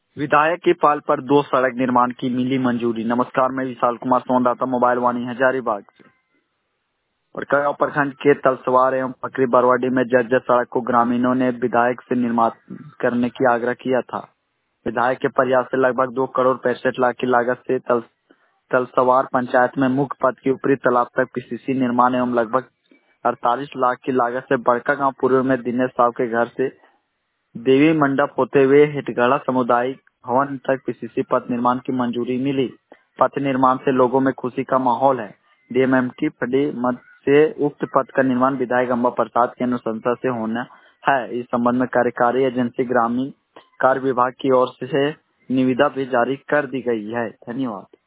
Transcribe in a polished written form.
विधायक की पहल पर 2 सड़क निर्माण की मिली मंजूरी। नमस्कार, मैं विशाल कुमार सोनदाता, मोबाइल वाणी हजारीबाग से। पड़कागांव प्रखंड के तलसवार एवं पकरी बरवाडी में जर्जर सड़क को ग्रामीणों ने विधायक से निर्माण करने की आग्रह किया था। विधायक के प्रयास से लगभग 2 करोड़ 65 लाख की लागत से तलसवार पंचायत में मुख्य पथ के ऊपरी तालाब तक पीसीसी निर्माण एवं लगभग 48 लाख की लागत से बड़कागांव पूर्व में दिनेश साहब के घर से देवी मंडप होते हुए हिटगढ़ा सामुदायिक भवन तक पीसीसी पथ निर्माण की मंजूरी मिली। पथ निर्माण से लोगों में खुशी का माहौल है। डीएमएमटी फडी मद से उक्त पथ का निर्माण विधायक अम्बा प्रसाद के अनुशंसा से होना है। इस संबंध में कार्यकारी एजेंसी ग्रामीण कार्य विभाग की ओर से निविदा भी जारी कर दी गई है। धन्यवाद।